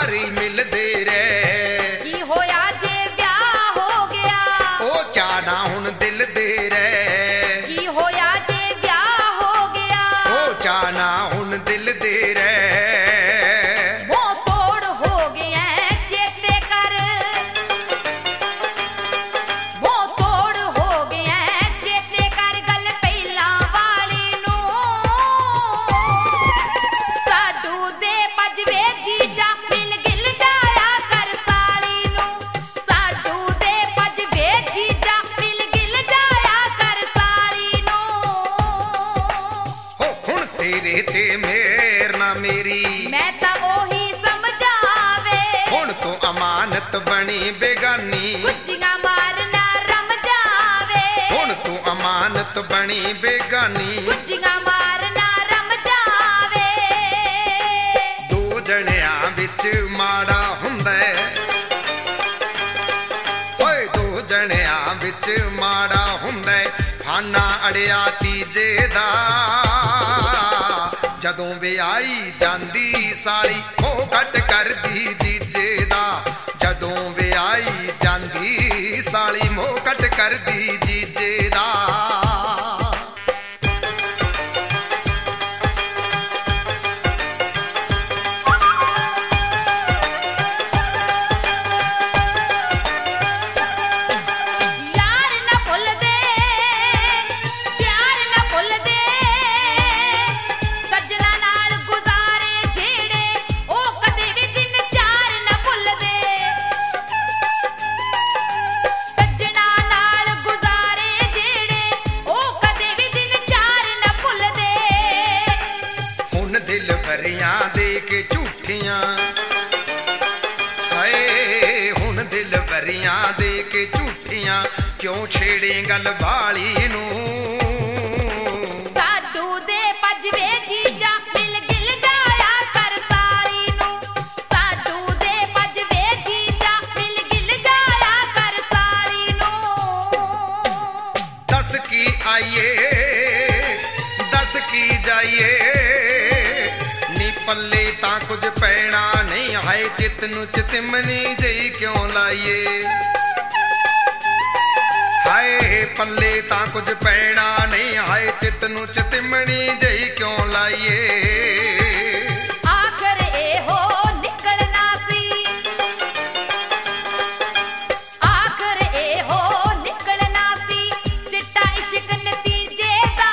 सारी मिलदे रहे। की होया जे ब्याह हो गया ओ चाना हुण दिल दे रहे। की होया जे ब्याह हो गया ओ चाना हुण दिल दे रहे। वो तोड़ हो गया चेते कर वो तोड़ हो गया चेते कर गल पहला वाली नू साडू दे पजवे जीजा मिल गिल जाया कर साली नू साडू दे पजवे जीजा मिल गिल जाया कर साली नू हो हुण तेरे ते मेर ना मेरी मैं तां ओही समझावे हुण तू अमानत बनी बेगानी। गुच्चियां मारना रम जावे हुण तू अमानत बनी बेगानी। गुच्चियां मारना रम जावे दो जणियां विच माड़ा हुंदा है। ओए दो जणियां विच माड़ा हुंदा है। फाना अड़िया तीजे दा जदों विआही जांदी साली मोह घट करदी जीजे दा। जदों विआही जांदी साली मोह घट करदी जीजे दा। यार न भुल दे प्यार न भुल दे सजना नाल गुजारे जेड़े ओ कदे भी दिन चार न भुल दे सजना नाल गुजारे जेड़े ओ कदे भी दिन चार न भुल दे हुण दिल भरियां दे के झूठियां हाए हुण दिल भरियां दे के झूठियां क्यों छेड़े गल वाली नू। साडू दे पजवे जीजा मिल गिल जाया कर साली नू साडू दे पजवे जीजा मिल गिल जाया कर साली नू दस की आइए दस की जाइए नी पल्ले तां कुछ पैना नहीं हाय चित नू चितमनी जई क्यों लाइए। हाय पल्ले तां कुछ पैना नहीं हाय चित नू चितमनी जई क्यों लाइए। आखर ए हो निकलना सी आखर ए हो निकलना सी सिट्टा इश्क नतीजे दा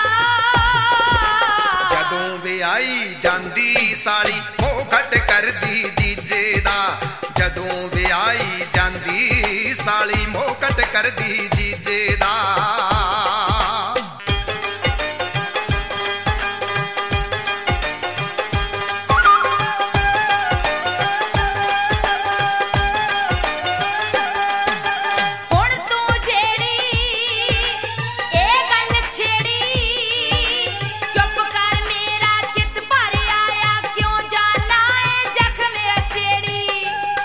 जदों विआही जांदी साली मोह घट करदी जीजे दा। जदों विआही जांदी साली मोह घट करदी जीजे दा। हुण तू जेड़ी ए गल छेड़ी चुप कर मेरा चित भर आया क्यों जाना ए जख्म अचेड़ी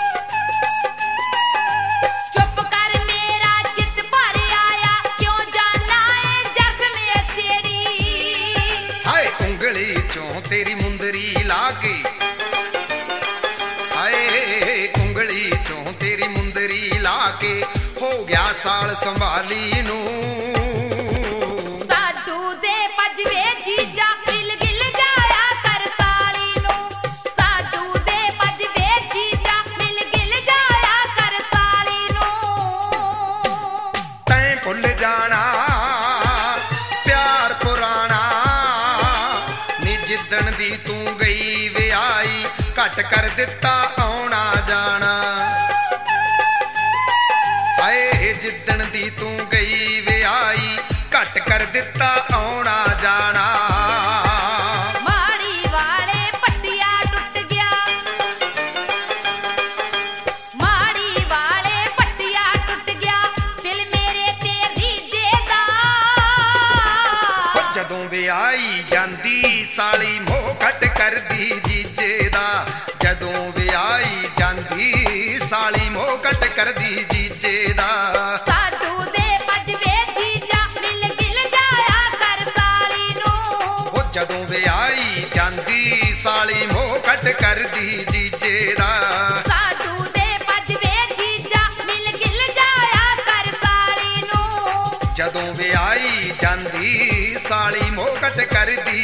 चुप कर मेरा चित भर आया क्यों जाना ए जख्म अचेड़ी। हाय उंगली चों तेरी मुंदरी लागे हाय उंगली चों तेरी मुंदरी लाके हो गया साल संभाली नू। साडू दे पजवे जीजा मिल गिल जाया कर साली नू साडू दे पजवे जीजा मिल गिल जाया कर साली नू तैं भुल जाना प्यार पुराना नी जिद्दन दी तू गई विआही घट कर दिता आउणा जाना। हाय जिद्दन दी तू गई विआही घट कर दिता आउणा जाना। माड़ी वाले पट्टिया टूट गया माड़ी वाले पट्टिया टूट गया दिल मेरे तेरी जेदा जदों विआही जांदी साली मोह घट करदी जीजे दा। जदों विआही जांदी साली मोह घट करदी जीजे दा। साडू दे पजवे जीजा मिल गिल जाया कर साली नू जदों विआही जांदी साली मोह घट करदी जीजे दा। ਜਦੋਂ ਵਿਆਹੀ ਜਾਂਦੀ ਸਾਲੀ ਮੋਹਕਟ ਕਰਦੀ